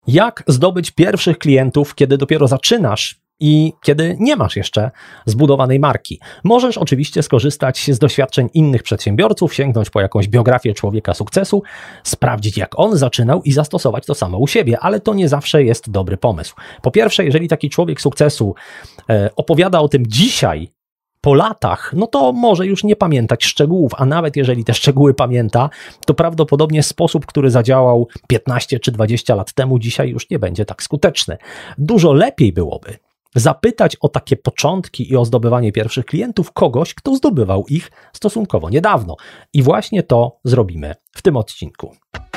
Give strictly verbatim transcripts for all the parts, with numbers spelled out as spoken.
Jak zdobyć pierwszych klientów, kiedy dopiero zaczynasz i kiedy nie masz jeszcze zbudowanej marki? Możesz oczywiście skorzystać z doświadczeń innych przedsiębiorców, sięgnąć po jakąś biografię człowieka sukcesu, sprawdzić jak on zaczynał i zastosować to samo u siebie, ale to nie zawsze jest dobry pomysł. Po pierwsze, jeżeli taki człowiek sukcesu e, opowiada o tym dzisiaj, po latach, no to może już nie pamiętać szczegółów, a nawet jeżeli te szczegóły pamięta, to prawdopodobnie sposób, który zadziałał piętnaście czy dwadzieścia lat temu, dzisiaj już nie będzie tak skuteczny. Dużo lepiej byłoby zapytać o takie początki i o zdobywanie pierwszych klientów kogoś, kto zdobywał ich stosunkowo niedawno. I właśnie to zrobimy w tym odcinku.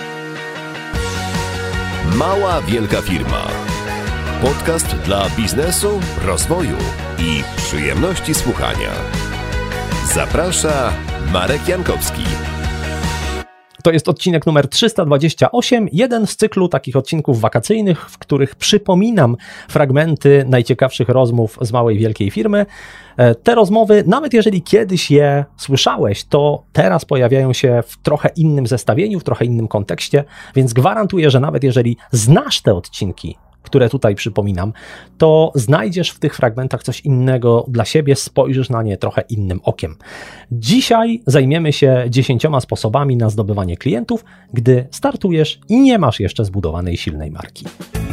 Mała wielka firma. Podcast dla biznesu, rozwoju i przyjemności słuchania. Zaprasza Marek Jankowski. To jest odcinek numer trzysta dwadzieścia osiem, jeden z cyklu takich odcinków wakacyjnych, w których przypominam fragmenty najciekawszych rozmów z małej wielkiej firmy. Te rozmowy, nawet jeżeli kiedyś je słyszałeś, to teraz pojawiają się w trochę innym zestawieniu, w trochę innym kontekście, więc gwarantuję, że nawet jeżeli znasz te odcinki, które tutaj przypominam, to znajdziesz w tych fragmentach coś innego dla siebie, spojrzysz na nie trochę innym okiem. Dzisiaj zajmiemy się dziesięcioma sposobami na zdobywanie klientów, gdy startujesz i nie masz jeszcze zbudowanej silnej marki.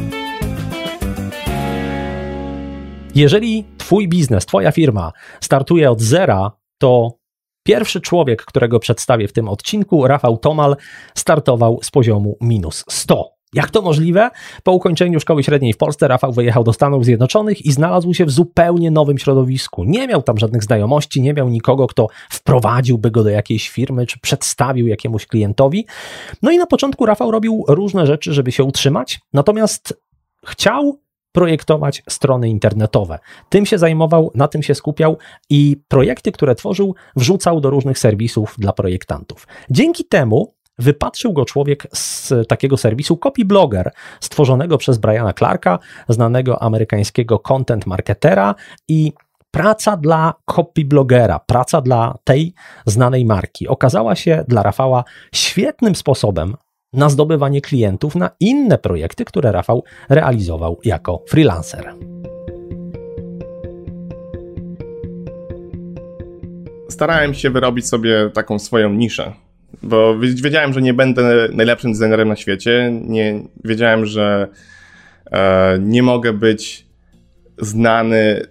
Jeżeli twój biznes, twoja firma startuje od zera, to pierwszy człowiek, którego przedstawię w tym odcinku, Rafał Tomal, startował z poziomu minus sto. Jak to możliwe? Po ukończeniu szkoły średniej w Polsce Rafał wyjechał do Stanów Zjednoczonych i znalazł się w zupełnie nowym środowisku. Nie miał tam żadnych znajomości, nie miał nikogo, kto wprowadziłby go do jakiejś firmy, czy przedstawił jakiemuś klientowi. No i na początku Rafał robił różne rzeczy, żeby się utrzymać, natomiast chciał projektować strony internetowe. Tym się zajmował, na tym się skupiał i projekty, które tworzył, wrzucał do różnych serwisów dla projektantów. Dzięki temu wypatrzył go człowiek z takiego serwisu Copyblogger, stworzonego przez Briana Clarka, znanego amerykańskiego content marketera, i praca dla copybloggera, praca dla tej znanej marki okazała się dla Rafała świetnym sposobem na zdobywanie klientów na inne projekty, które Rafał realizował jako freelancer. Starałem się wyrobić sobie taką swoją niszę, bo wiedziałem, że nie będę najlepszym designerem na świecie, nie, wiedziałem, że e, nie mogę być znany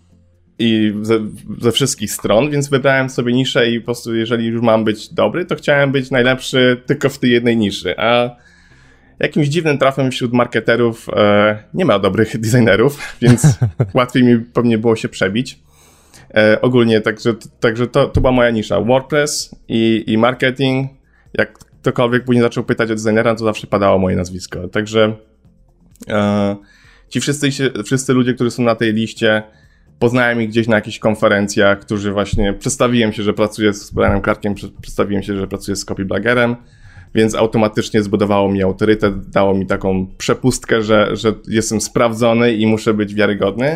i ze, ze wszystkich stron, więc wybrałem sobie niszę i po prostu jeżeli już mam być dobry, to chciałem być najlepszy tylko w tej jednej niszy, a jakimś dziwnym trafem wśród marketerów e, nie ma dobrych designerów, więc łatwiej mi pewnie było się przebić. E, ogólnie, także, także to, to była moja nisza. WordPress i, i marketing. Jak ktokolwiek później zaczął pytać o designera, to zawsze padało moje nazwisko. Także e, ci wszyscy, wszyscy ludzie, którzy są na tej liście, poznałem ich gdzieś na jakichś konferencjach, którzy właśnie przedstawiłem się, że pracuję z Brianem Clarkiem, przedstawiłem się, że pracuję z copybloggerem, więc automatycznie zbudowało mi autorytet, dało mi taką przepustkę, że, że jestem sprawdzony i muszę być wiarygodny.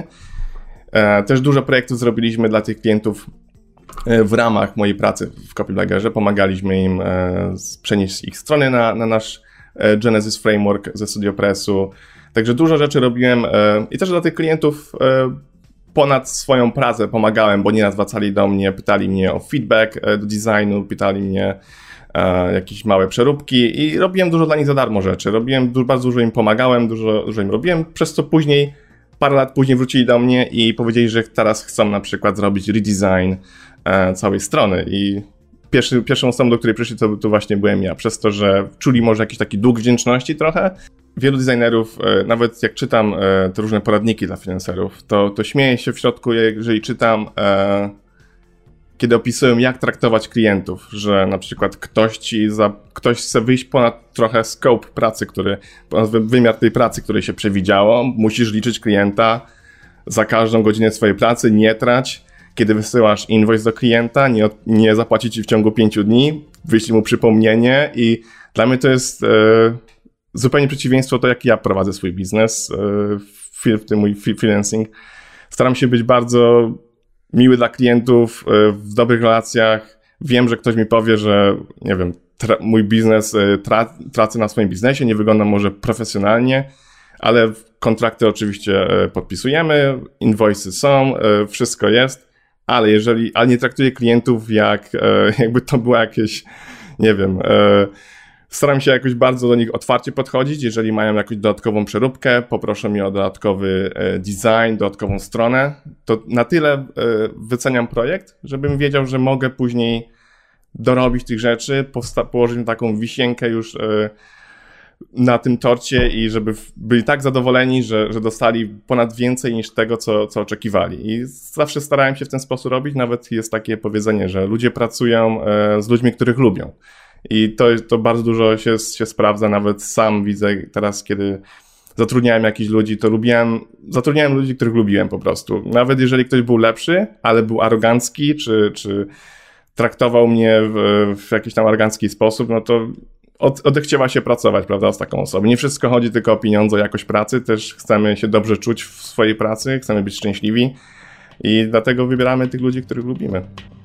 Też dużo projektów zrobiliśmy dla tych klientów w ramach mojej pracy w Copybloggerze. Pomagaliśmy im przenieść ich strony na, na nasz Genesis Framework ze StudioPressu. Także dużo rzeczy robiłem i też dla tych klientów ponad swoją pracę pomagałem, bo nieraz wracali do mnie, pytali mnie o feedback do designu, pytali mnie jakieś małe przeróbki i robiłem dużo dla nich za darmo rzeczy. Robiłem, bardzo dużo im pomagałem, dużo, dużo im robiłem, przez co później parę lat później wrócili do mnie i powiedzieli, że teraz chcą na przykład zrobić redesign e, całej strony i pierwszy, pierwszą osobą, do której przyszli, to, to właśnie byłem ja, przez to, że czuli może jakiś taki dług wdzięczności trochę. Wielu designerów, e, nawet jak czytam e, te różne poradniki dla freelancerów, to, to śmieję się w środku, jeżeli czytam, e, kiedy opisują, jak traktować klientów, że na przykład ktoś ci za, ktoś chce wyjść ponad trochę scope pracy, który, ponad wymiar tej pracy, której się przewidziało, musisz liczyć klienta za każdą godzinę swojej pracy, nie trać, kiedy wysyłasz invoice do klienta, nie, nie zapłaci ci w ciągu pięciu dni, wyślij mu przypomnienie i dla mnie to jest e, zupełnie przeciwieństwo to, jak ja prowadzę swój biznes, e, w tym mój freelancing. Staram się być bardzo miły dla klientów, w dobrych relacjach. Wiem, że ktoś mi powie, że nie wiem, tra- mój biznes tra- tracę na swoim biznesie, nie wyglądam może profesjonalnie, ale kontrakty oczywiście podpisujemy, invoice są, wszystko jest, ale jeżeli, ale nie traktuję klientów jak, jakby to było jakieś, nie wiem, staram się jakoś bardzo do nich otwarcie podchodzić. Jeżeli mają jakąś dodatkową przeróbkę, poproszę mnie o dodatkowy design, dodatkową stronę, to na tyle wyceniam projekt, żebym wiedział, że mogę później dorobić tych rzeczy, powsta- położyć taką wisienkę już na tym torcie i żeby byli tak zadowoleni, że, że dostali ponad więcej niż tego, co, co oczekiwali. I zawsze starałem się w ten sposób robić. Nawet jest takie powiedzenie, że ludzie pracują z ludźmi, których lubią. I to, to bardzo dużo się, się sprawdza. Nawet sam widzę teraz, kiedy zatrudniałem jakichś ludzi, to lubiłem, zatrudniałem ludzi, których lubiłem po prostu. Nawet jeżeli ktoś był lepszy, ale był arogancki, czy, czy traktował mnie w, w jakiś tam arogancki sposób, no to Od, odechciewa się pracować, prawda, z taką osobą. Nie wszystko chodzi tylko o pieniądze, o jakość pracy, też chcemy się dobrze czuć w swojej pracy, chcemy być szczęśliwi i dlatego wybieramy tych ludzi, których lubimy.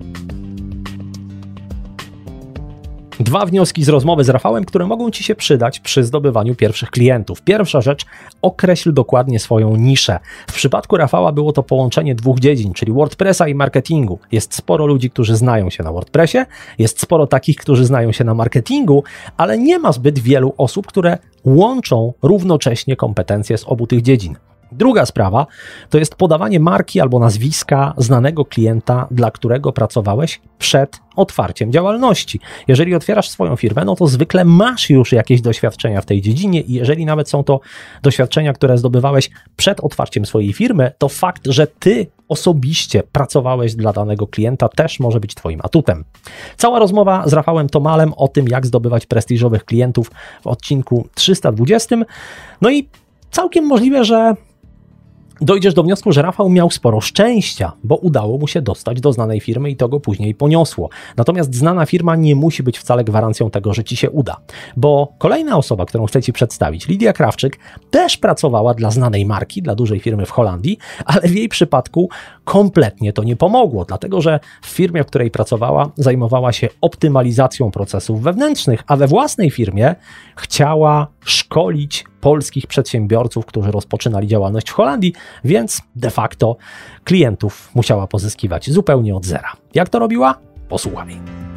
Dwa wnioski z rozmowy z Rafałem, które mogą Ci się przydać przy zdobywaniu pierwszych klientów. Pierwsza rzecz, określ dokładnie swoją niszę. W przypadku Rafała było to połączenie dwóch dziedzin, czyli WordPressa i marketingu. Jest sporo ludzi, którzy znają się na WordPressie, jest sporo takich, którzy znają się na marketingu, ale nie ma zbyt wielu osób, które łączą równocześnie kompetencje z obu tych dziedzin. Druga sprawa to jest podawanie marki albo nazwiska znanego klienta, dla którego pracowałeś przed otwarciem działalności. Jeżeli otwierasz swoją firmę, no to zwykle masz już jakieś doświadczenia w tej dziedzinie i jeżeli nawet są to doświadczenia, które zdobywałeś przed otwarciem swojej firmy, to fakt, że ty osobiście pracowałeś dla danego klienta, też może być twoim atutem. Cała rozmowa z Rafałem Tomalem o tym, jak zdobywać prestiżowych klientów w odcinku trzysta dwudziestym. No i całkiem możliwe, że dojdziesz do wniosku, że Rafał miał sporo szczęścia, bo udało mu się dostać do znanej firmy i to go później poniosło. Natomiast znana firma nie musi być wcale gwarancją tego, że ci się uda. Bo kolejna osoba, którą chcę ci przedstawić, Lidia Krawczyk, też pracowała dla znanej marki, dla dużej firmy w Holandii, ale w jej przypadku kompletnie to nie pomogło, dlatego że w firmie, w której pracowała, zajmowała się optymalizacją procesów wewnętrznych, a we własnej firmie chciała szkolić polskich przedsiębiorców, którzy rozpoczynali działalność w Holandii, więc de facto klientów musiała pozyskiwać zupełnie od zera. Jak to robiła? Posłuchaj.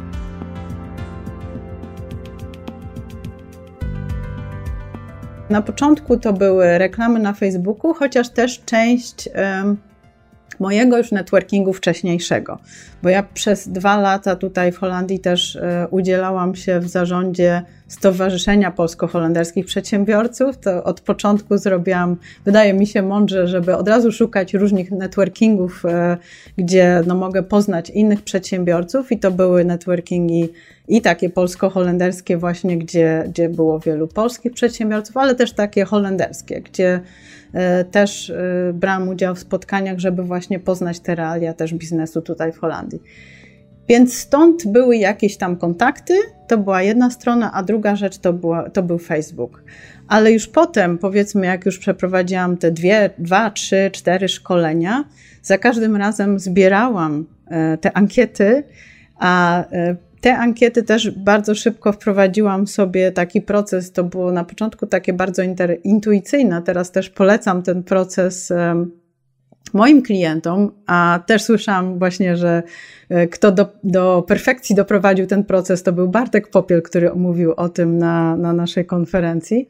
Na początku to były reklamy na Facebooku, chociaż też część um, mojego już networkingu wcześniejszego, bo ja przez dwa lata tutaj w Holandii też e, udzielałam się w zarządzie Stowarzyszenia Polsko-Holenderskich Przedsiębiorców. To od początku zrobiłam, wydaje mi się mądrze, żeby od razu szukać różnych networkingów, e, gdzie no, mogę poznać innych przedsiębiorców i to były networkingi i takie polsko-holenderskie właśnie, gdzie, gdzie było wielu polskich przedsiębiorców, ale też takie holenderskie, gdzie e, też e, brałam udział w spotkaniach, żeby właśnie poznać te realia też biznesu tutaj w Holandii. Więc stąd były jakieś tam kontakty, to była jedna strona, a druga rzecz to, była, to był Facebook. Ale już potem, powiedzmy, jak już przeprowadziłam te dwie, dwa, trzy, cztery szkolenia, za każdym razem zbierałam e, te ankiety, a e, te ankiety też bardzo szybko wprowadziłam sobie taki proces, to było na początku takie bardzo inter, intuicyjne, teraz też polecam ten proces e, moim klientom, a też słyszałam właśnie, że kto do, do perfekcji doprowadził ten proces, to był Bartek Popiel, który mówił o tym na, na naszej konferencji.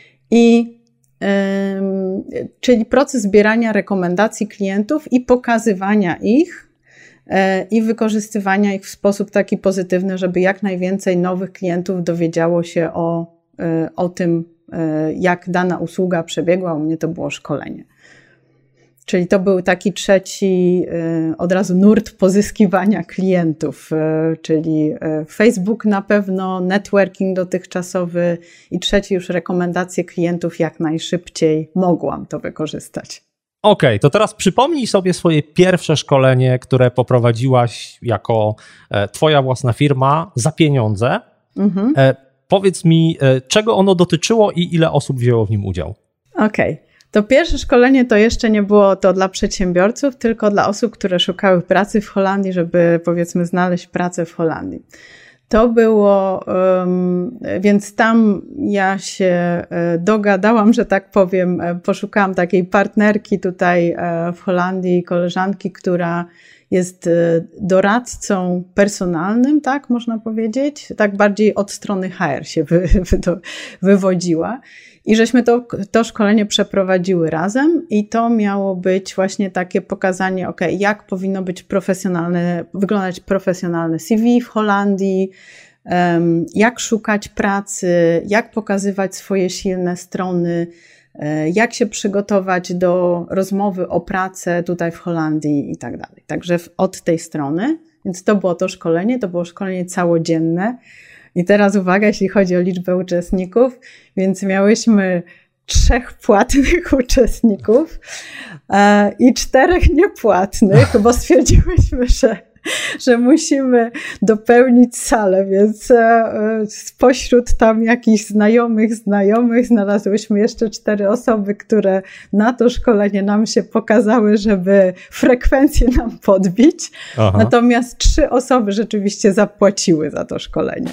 I ym, czyli proces zbierania rekomendacji klientów i pokazywania ich yy, i wykorzystywania ich w sposób taki pozytywny, żeby jak najwięcej nowych klientów dowiedziało się o, yy, o tym, yy, jak dana usługa przebiegła. U mnie to było szkolenie. Czyli to był taki trzeci od razu nurt pozyskiwania klientów, czyli Facebook na pewno, networking dotychczasowy i trzeci już rekomendacje klientów jak najszybciej mogłam to wykorzystać. Okej, okay, to teraz przypomnij sobie swoje pierwsze szkolenie, które poprowadziłaś jako twoja własna firma za pieniądze. Mhm. E, powiedz mi, czego ono dotyczyło i ile osób wzięło w nim udział? Okej. Okay. To pierwsze szkolenie to jeszcze nie było to dla przedsiębiorców, tylko dla osób, które szukały pracy w Holandii, żeby powiedzmy znaleźć pracę w Holandii. To było, um, więc tam ja się dogadałam, że tak powiem, poszukałam takiej partnerki tutaj w Holandii, koleżanki, która jest doradcą personalnym, tak można powiedzieć, tak bardziej od strony H R się wy, wy, to, wywodziła. I żeśmy to, to szkolenie przeprowadziły razem i to miało być właśnie takie pokazanie, ok, jak powinno być profesjonalne, wyglądać profesjonalne C V w Holandii, um, jak szukać pracy, jak pokazywać swoje silne strony, jak się przygotować do rozmowy o pracę tutaj w Holandii i tak dalej. Także od tej strony, więc to było to szkolenie, to było szkolenie całodzienne. I teraz uwaga, jeśli chodzi o liczbę uczestników, więc miałyśmy trzech płatnych uczestników e, i czterech niepłatnych, bo stwierdziłyśmy, że, że musimy dopełnić salę, więc e, spośród tam jakichś znajomych, znajomych znalazłyśmy jeszcze cztery osoby, które na to szkolenie nam się pokazały, żeby frekwencję nam podbić. Aha. Natomiast trzy osoby rzeczywiście zapłaciły za to szkolenie.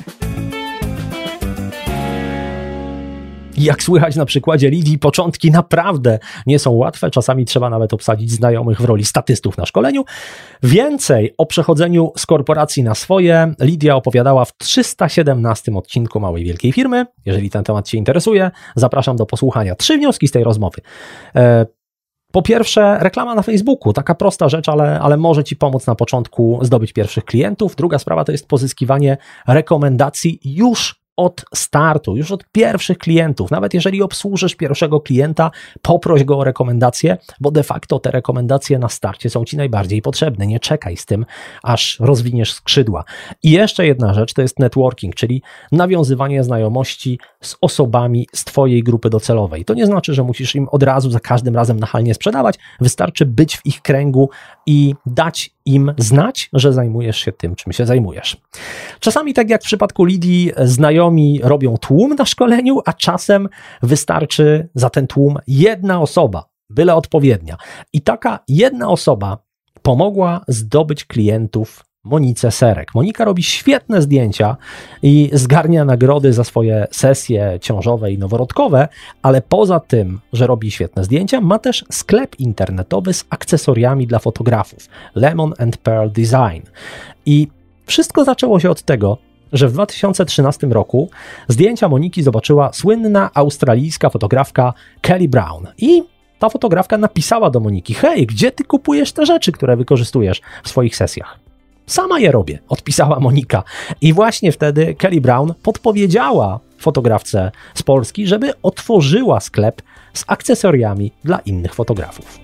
Jak słychać na przykładzie Lidii, początki naprawdę nie są łatwe. Czasami trzeba nawet obsadzić znajomych w roli statystów na szkoleniu. Więcej o przechodzeniu z korporacji na swoje Lidia opowiadała w trzysta siedemnastym odcinku Małej Wielkiej Firmy. Jeżeli ten temat Cię interesuje, zapraszam do posłuchania. Trzy wnioski z tej rozmowy. Po pierwsze, reklama na Facebooku. Taka prosta rzecz, ale, ale może Ci pomóc na początku zdobyć pierwszych klientów. Druga sprawa to jest pozyskiwanie rekomendacji już od startu, już od pierwszych klientów. Nawet jeżeli obsłużysz pierwszego klienta, poproś go o rekomendacje, bo de facto te rekomendacje na starcie są Ci najbardziej potrzebne. Nie czekaj z tym, aż rozwiniesz skrzydła. I jeszcze jedna rzecz to jest networking, czyli nawiązywanie znajomości z osobami z Twojej grupy docelowej. To nie znaczy, że musisz im od razu za każdym razem nachalnie sprzedawać. Wystarczy być w ich kręgu i dać im znać, że zajmujesz się tym, czym się zajmujesz. Czasami, tak jak w przypadku Lidii, znajomi robią tłum na szkoleniu, a czasem wystarczy za ten tłum jedna osoba, byle odpowiednia. I taka jedna osoba pomogła zdobyć klientów Monice Serek. Monika robi świetne zdjęcia i zgarnia nagrody za swoje sesje ciążowe i noworodkowe, ale poza tym, że robi świetne zdjęcia, ma też sklep internetowy z akcesoriami dla fotografów, Lemon and Pearl Design. I wszystko zaczęło się od tego, że w dwa tysiące trzynastym roku zdjęcia Moniki zobaczyła słynna australijska fotografka Kelly Brown i ta fotografka napisała do Moniki: hej, gdzie ty kupujesz te rzeczy, które wykorzystujesz w swoich sesjach? Sama je robię, odpisała Monika. I właśnie wtedy Kelly Brown podpowiedziała fotografce z Polski, żeby otworzyła sklep z akcesoriami dla innych fotografów.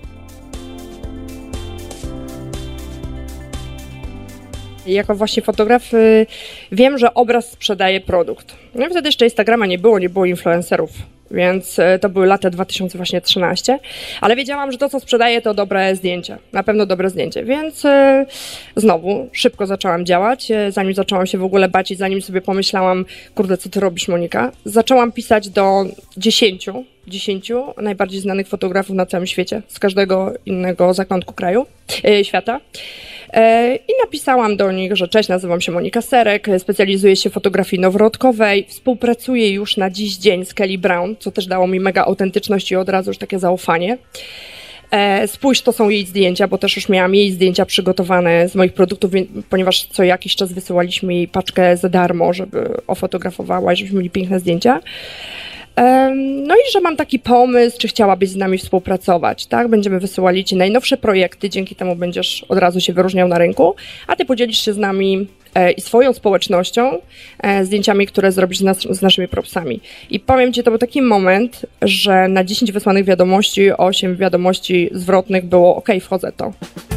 Jako właśnie fotograf y, wiem, że obraz sprzedaje produkt. No i wtedy jeszcze Instagrama nie było, nie było influencerów, więc y, to były lata dwa tysiące trzynasty, ale wiedziałam, że to, co sprzedaję, to dobre zdjęcie, na pewno dobre zdjęcie, więc y, znowu szybko zaczęłam działać, y, zanim zaczęłam się w ogóle bać i zanim sobie pomyślałam, kurde, co ty robisz, Monika, zaczęłam pisać do dziesięciu, dziesięciu najbardziej znanych fotografów na całym świecie, z każdego innego zakątku kraju, y, świata. I napisałam do nich, że cześć, nazywam się Monika Serek, specjalizuję się w fotografii noworodkowej, współpracuję już na dziś dzień z Kelly Brown, co też dało mi mega autentyczność i od razu już takie zaufanie. Spójrz, to są jej zdjęcia, bo też już miałam jej zdjęcia przygotowane z moich produktów, ponieważ co jakiś czas wysyłaliśmy jej paczkę za darmo, żeby ofotografowała i żebyśmy mieli piękne zdjęcia. No i że mam taki pomysł, czy chciałabyś z nami współpracować, tak? Będziemy wysyłali Ci najnowsze projekty, dzięki temu będziesz od razu się wyróżniał na rynku, a Ty podzielisz się z nami i swoją społecznością zdjęciami, które zrobisz z, nas, z naszymi propsami. I powiem Ci, to był taki moment, że na dziesięć wysłanych wiadomości, osiem wiadomości zwrotnych było ok, wchodzę to.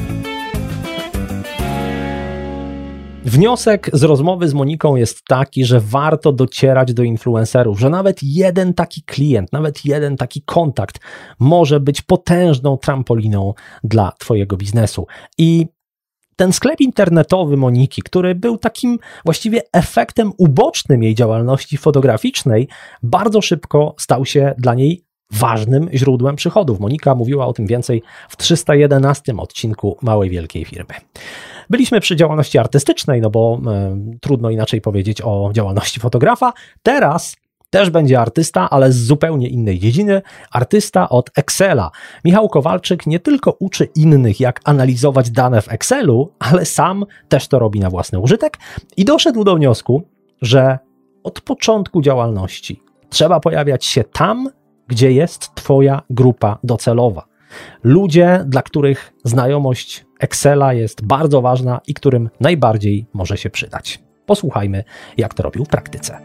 Wniosek z rozmowy z Moniką jest taki, że warto docierać do influencerów, że nawet jeden taki klient, nawet jeden taki kontakt może być potężną trampoliną dla Twojego biznesu. I ten sklep internetowy Moniki, który był takim właściwie efektem ubocznym jej działalności fotograficznej, bardzo szybko stał się dla niej ważnym źródłem przychodów. Monika mówiła o tym więcej w trzysta jedenastym odcinku Małej Wielkiej Firmy. Byliśmy przy działalności artystycznej, no bo y, trudno inaczej powiedzieć o działalności fotografa. Teraz też będzie artysta, ale z zupełnie innej dziedziny. Artysta od Excela. Michał Kowalczyk nie tylko uczy innych, jak analizować dane w Excelu, ale sam też to robi na własny użytek i doszedł do wniosku, że od początku działalności trzeba pojawiać się tam, gdzie jest Twoja grupa docelowa. Ludzie, dla których znajomość Excela jest bardzo ważna i którym najbardziej może się przydać. Posłuchajmy, jak to robił w praktyce.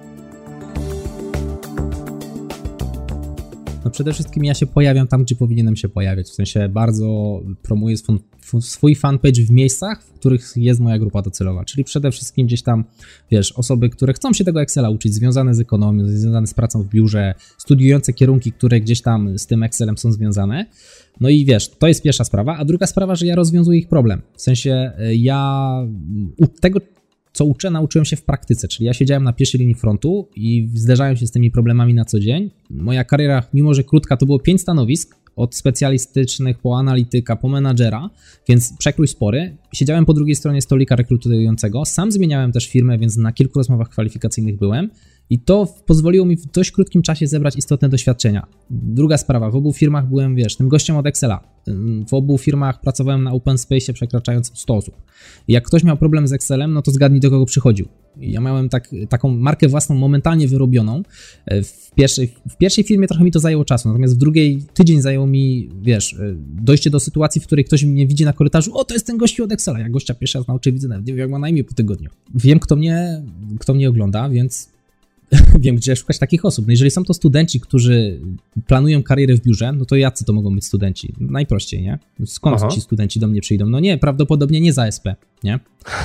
No przede wszystkim ja się pojawiam tam, gdzie powinienem się pojawiać. W sensie bardzo promuję swój, swój fanpage w miejscach, w których jest moja grupa docelowa. Czyli przede wszystkim gdzieś tam, wiesz, osoby, które chcą się tego Excela uczyć, związane z ekonomią, związane z pracą w biurze, studiujące kierunki, które gdzieś tam z tym Excelem są związane. No i wiesz, to jest pierwsza sprawa. A druga sprawa, że ja rozwiązuję ich problem. W sensie ja tego, co uczę, nauczyłem się w praktyce, czyli ja siedziałem na pierwszej linii frontu i zderzałem się z tymi problemami na co dzień. Moja kariera, mimo że krótka, to było pięć stanowisk, od specjalistycznych po analityka, po menadżera, więc przekrój spory. Siedziałem po drugiej stronie stolika rekrutującego, sam zmieniałem też firmę, więc na kilku rozmowach kwalifikacyjnych byłem i to pozwoliło mi w dość krótkim czasie zebrać istotne doświadczenia. Druga sprawa, w obu firmach byłem, wiesz, tym gościem od Excela. W obu firmach pracowałem na open space przekraczającym sto osób. I jak ktoś miał problem z Excelem, no to zgadnij, do kogo przychodził. I ja miałem tak, taką markę własną momentalnie wyrobioną. W pierwszej, w pierwszej firmie trochę mi to zajęło czasu, natomiast w drugiej tydzień zajęło mi, wiesz, dojście do sytuacji, w której ktoś mnie widzi na korytarzu, o, to jest ten gościu od Excela. Ja gościa pierwszy raz na oczy widzę, nawet nie wiem, jak ma na imię po tygodniu. Wiem, kto mnie, kto mnie ogląda, więc wiem, gdzie szukać takich osób. No jeżeli są to studenci, którzy planują karierę w biurze, no to jacy to mogą być studenci? Najprościej, nie? Skąd Aha. ci studenci do mnie przyjdą? No nie, prawdopodobnie nie z A S P, nie?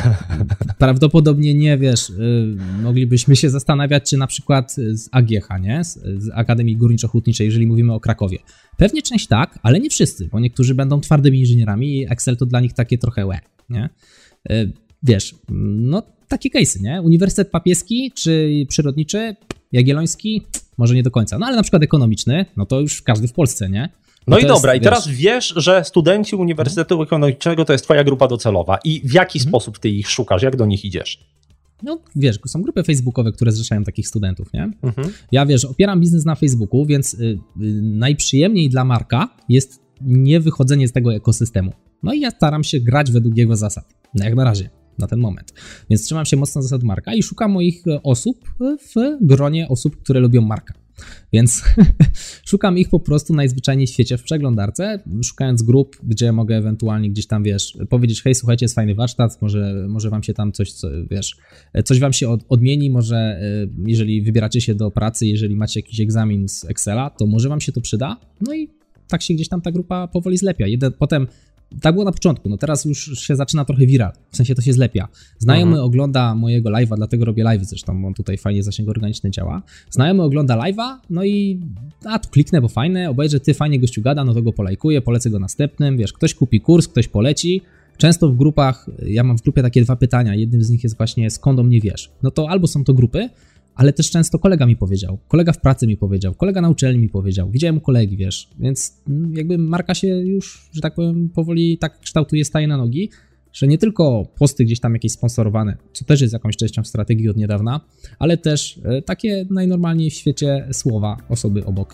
Prawdopodobnie nie, wiesz, yy, moglibyśmy się zastanawiać, czy na przykład z A G H, nie? Z, z Akademii Górniczo-Hutniczej, jeżeli mówimy o Krakowie. Pewnie część tak, ale nie wszyscy, bo niektórzy będą twardymi inżynierami i Excel to dla nich takie trochę łe, nie? Yy, wiesz, no takie case'y, nie? Uniwersytet Papieski czy przyrodniczy, Jagielloński, może nie do końca, no ale na przykład ekonomiczny, no to już każdy w Polsce, nie? No, no i dobra, jest, i teraz wiesz, wiesz, że studenci Uniwersytetu Ekonomicznego to jest twoja grupa docelowa i w jaki mhm. sposób ty ich szukasz, jak do nich idziesz? No wiesz, są grupy facebookowe, które zrzeszają takich studentów, nie? Mhm. Ja wiesz, opieram biznes na Facebooku, więc y, y, najprzyjemniej dla Marka jest nie wychodzenie z tego ekosystemu. No i ja staram się grać według jego zasad, no jak na razie. Na ten moment. Więc trzymam się mocno zasad Marka i szukam moich osób w gronie osób, które lubią Marka. Więc szukam ich po prostu najzwyczajniej w świecie w przeglądarce, szukając grup, gdzie mogę ewentualnie gdzieś tam, wiesz, powiedzieć, hej, słuchajcie, jest fajny warsztat, może, może wam się tam coś, co, wiesz, coś wam się od, odmieni, może jeżeli wybieracie się do pracy, jeżeli macie jakiś egzamin z Excela, to może wam się to przyda. No i tak się gdzieś tam ta grupa powoli zlepia. Jeden, potem tak było na początku, no teraz już się zaczyna trochę viral, w sensie to się zlepia. Znajomy mhm. ogląda mojego live'a, dlatego robię live'y zresztą, bo on tutaj fajnie zasięg organiczny działa. Znajomy ogląda live'a, no i a tu kliknę, bo fajne, obejrzę, ty fajnie gościu gada, no to go polajkuję, polecę go następnym, wiesz, ktoś kupi kurs, ktoś poleci. Często w grupach, ja mam w grupie takie dwa pytania, jednym z nich jest właśnie skąd o mnie wiesz. No to albo są to grupy, ale też często kolega mi powiedział, kolega w pracy mi powiedział, kolega na uczelni mi powiedział, widziałem u kolegi, wiesz, więc jakby marka się już, że tak powiem, powoli tak kształtuje, staje na nogi, że nie tylko posty gdzieś tam jakieś sponsorowane, co też jest jakąś częścią strategii od niedawna, ale też takie najnormalniej w świecie słowa osoby obok,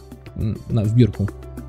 w biurku.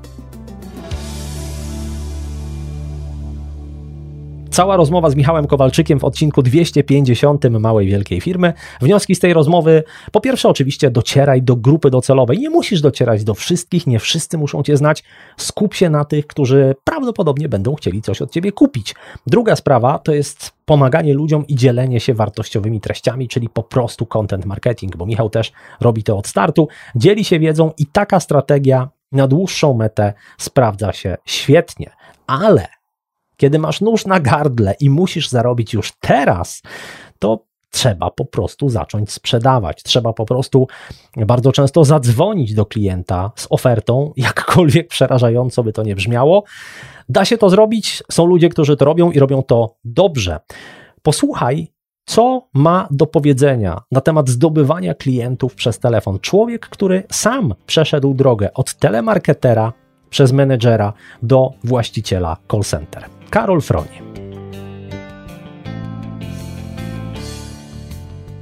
Cała rozmowa z Michałem Kowalczykiem w odcinku dwieście pięćdziesiątym Małej Wielkiej Firmy. Wnioski z tej rozmowy, po pierwsze oczywiście docieraj do grupy docelowej. Nie musisz docierać do wszystkich, nie wszyscy muszą cię znać. Skup się na tych, którzy prawdopodobnie będą chcieli coś od ciebie kupić. Druga sprawa to jest pomaganie ludziom i dzielenie się wartościowymi treściami, czyli po prostu content marketing, bo Michał też robi to od startu. Dzieli się wiedzą i taka strategia na dłuższą metę sprawdza się świetnie. Ale kiedy masz nóż na gardle i musisz zarobić już teraz, to trzeba po prostu zacząć sprzedawać. Trzeba po prostu bardzo często zadzwonić do klienta z ofertą, jakkolwiek przerażająco by to nie brzmiało. Da się to zrobić, są ludzie, którzy to robią i robią to dobrze. Posłuchaj, co ma do powiedzenia na temat zdobywania klientów przez telefon człowiek, który sam przeszedł drogę od telemarketera przez menedżera do właściciela call center. Karol Fronie.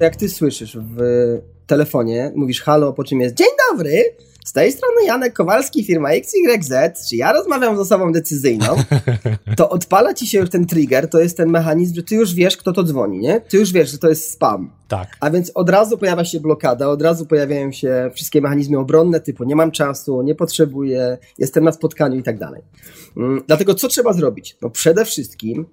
jak ty słyszysz w telefonie, mówisz halo, po czym jest dzień dobry, z tej strony Janek Kowalski, firma X Y Z, czy ja rozmawiam z osobą decyzyjną, to odpala ci się już ten trigger, to jest ten mechanizm, że ty już wiesz, kto to dzwoni, nie? Ty już wiesz, że to jest spam. Tak. A więc od razu pojawia się blokada, od razu pojawiają się wszystkie mechanizmy obronne typu nie mam czasu, nie potrzebuję, jestem na spotkaniu i tak dalej. Dlatego co trzeba zrobić? No przede wszystkim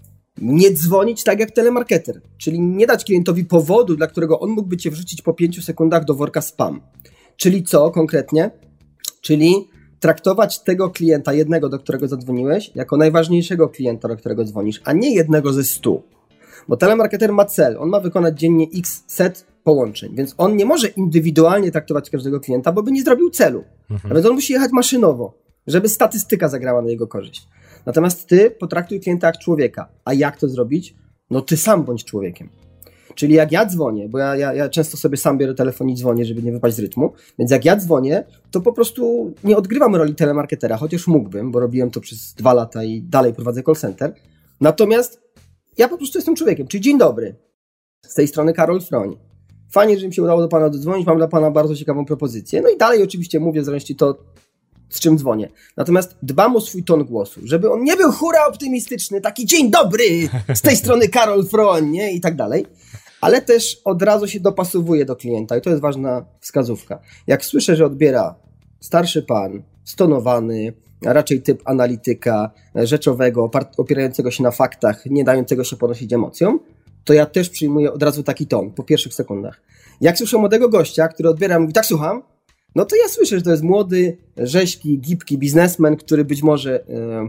nie dzwonić tak jak telemarketer, czyli nie dać klientowi powodu, dla którego on mógłby cię wrzucić po pięciu sekundach do worka spam. Czyli co konkretnie? Czyli traktować tego klienta, jednego, do którego zadzwoniłeś, jako najważniejszego klienta, do którego dzwonisz, a nie jednego ze stu. Bo telemarketer ma cel, on ma wykonać dziennie x set połączeń, więc on nie może indywidualnie traktować każdego klienta, bo by nie zrobił celu. Mhm. A więc on musi jechać maszynowo, żeby statystyka zagrała na jego korzyść. Natomiast ty potraktuj klienta jak człowieka. A jak to zrobić? No ty sam bądź człowiekiem. Czyli jak ja dzwonię, bo ja, ja, ja często sobie sam biorę telefon i dzwonię, żeby nie wypaść z rytmu, więc jak ja dzwonię, to po prostu nie odgrywam roli telemarketera, chociaż mógłbym, bo robiłem to przez dwa lata i dalej prowadzę call center. Natomiast ja po prostu jestem człowiekiem, czyli dzień dobry. Z tej strony Karol Froń. Fajnie, że mi się udało do pana dodzwonić, mam dla pana bardzo ciekawą propozycję. No i dalej oczywiście mówię w zależności to, z czym dzwonię. Natomiast dbam o swój ton głosu, żeby on nie był hura optymistyczny, taki dzień dobry, z tej strony Karol Froń, nie? I tak dalej. Ale też od razu się dopasowuje do klienta i to jest ważna wskazówka. Jak słyszę, że odbiera starszy pan, stonowany, raczej typ analityka, rzeczowego, opierającego się na faktach, nie dającego się ponosić emocjom, to ja też przyjmuję od razu taki ton po pierwszych sekundach. Jak słyszę młodego gościa, który odbiera i mówi, tak słucham, no to ja słyszę, że to jest młody, rzeźki, gibki biznesmen, który być może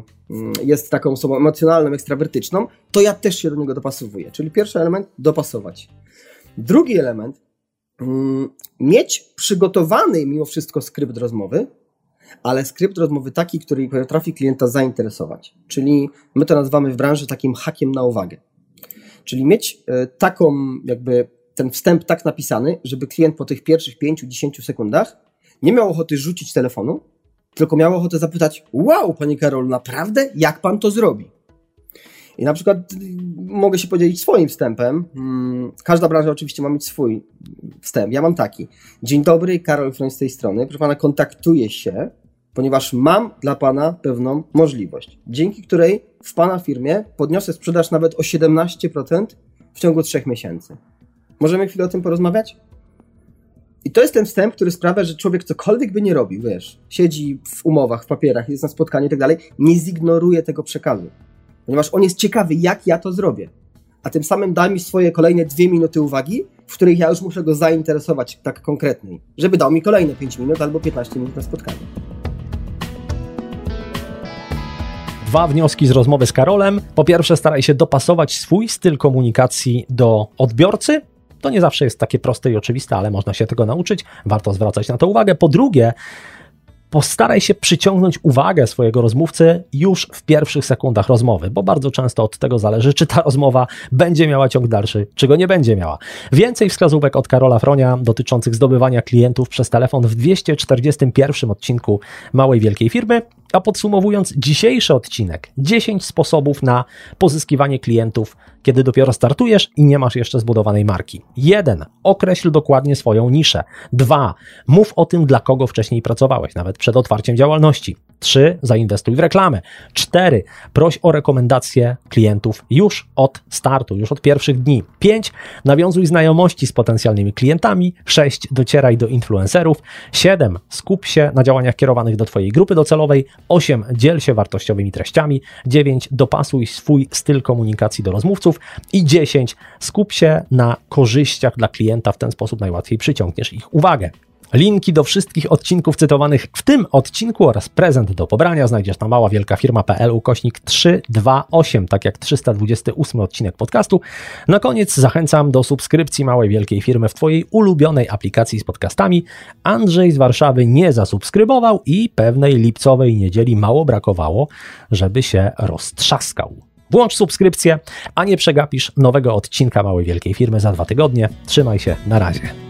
y, jest taką osobą emocjonalną, ekstrawertyczną, to ja też się do niego dopasowuję. Czyli pierwszy element, dopasować. Drugi element, y, mieć przygotowany mimo wszystko skrypt rozmowy, ale skrypt rozmowy taki, który potrafi klienta zainteresować. Czyli my to nazywamy w branży takim hakiem na uwagę. Czyli mieć y, taką jakby ten wstęp tak napisany, żeby klient po tych pierwszych pięciu do dziesięciu sekundach nie miał ochoty rzucić telefonu, tylko miał ochotę zapytać, wow, panie Karol, naprawdę? Jak pan to zrobi? I na przykład mogę się podzielić swoim wstępem. Każda branża oczywiście ma mieć swój wstęp. Ja mam taki. Dzień dobry, Karol Froń z tej strony. Proszę pana, kontaktuję się, ponieważ mam dla pana pewną możliwość, dzięki której w pana firmie podniosę sprzedaż nawet o siedemnaście procent w ciągu trzech miesięcy. Możemy chwilę o tym porozmawiać? I to jest ten wstęp, który sprawia, że człowiek cokolwiek by nie robił, wiesz, siedzi w umowach, w papierach, jest na spotkaniu i tak dalej, nie zignoruje tego przekazu. Ponieważ on jest ciekawy, jak ja to zrobię. A tym samym da mi swoje kolejne dwie minuty uwagi, w których ja już muszę go zainteresować tak konkretniej, żeby dał mi kolejne pięć minut albo piętnaście minut na spotkanie. Dwa wnioski z rozmowy z Karolem. Po pierwsze, staraj się dopasować swój styl komunikacji do odbiorcy. To nie zawsze jest takie proste i oczywiste, ale można się tego nauczyć. Warto zwracać na to uwagę. Po drugie, postaraj się przyciągnąć uwagę swojego rozmówcy już w pierwszych sekundach rozmowy, bo bardzo często od tego zależy, czy ta rozmowa będzie miała ciąg dalszy, czy go nie będzie miała. Więcej wskazówek od Karola Fronia dotyczących zdobywania klientów przez telefon w dwieście czterdziestym pierwszym odcinku Małej Wielkiej Firmy. A podsumowując dzisiejszy odcinek, dziesięć sposobów na pozyskiwanie klientów, kiedy dopiero startujesz i nie masz jeszcze zbudowanej marki. jeden. Określ dokładnie swoją niszę. dwa. Mów o tym, dla kogo wcześniej pracowałeś, nawet przed otwarciem działalności. trzy. Zainwestuj w reklamę. cztery. Proś o rekomendacje klientów już od startu, już od pierwszych dni. pięć. Nawiązuj znajomości z potencjalnymi klientami. sześć. Docieraj do influencerów. siedem. Skup się na działaniach kierowanych do twojej grupy docelowej. osiem. Dziel się wartościowymi treściami. dziewięć. Dopasuj swój styl komunikacji do rozmówców. I dziesięć. Skup się na korzyściach dla klienta, w ten sposób najłatwiej przyciągniesz ich uwagę. Linki do wszystkich odcinków cytowanych w tym odcinku oraz prezent do pobrania znajdziesz na maławielkafirma.pl ukośnik trzysta dwadzieścia osiem, tak jak trzysta dwudziesty ósmy odcinek podcastu. Na koniec zachęcam do subskrypcji Małej Wielkiej Firmy w twojej ulubionej aplikacji z podcastami. Andrzej z Warszawy nie zasubskrybował i pewnej lipcowej niedzieli mało brakowało, żeby się roztrzaskał. Włącz subskrypcję, a nie przegapisz nowego odcinka Małej Wielkiej Firmy za dwa tygodnie. Trzymaj się, na razie.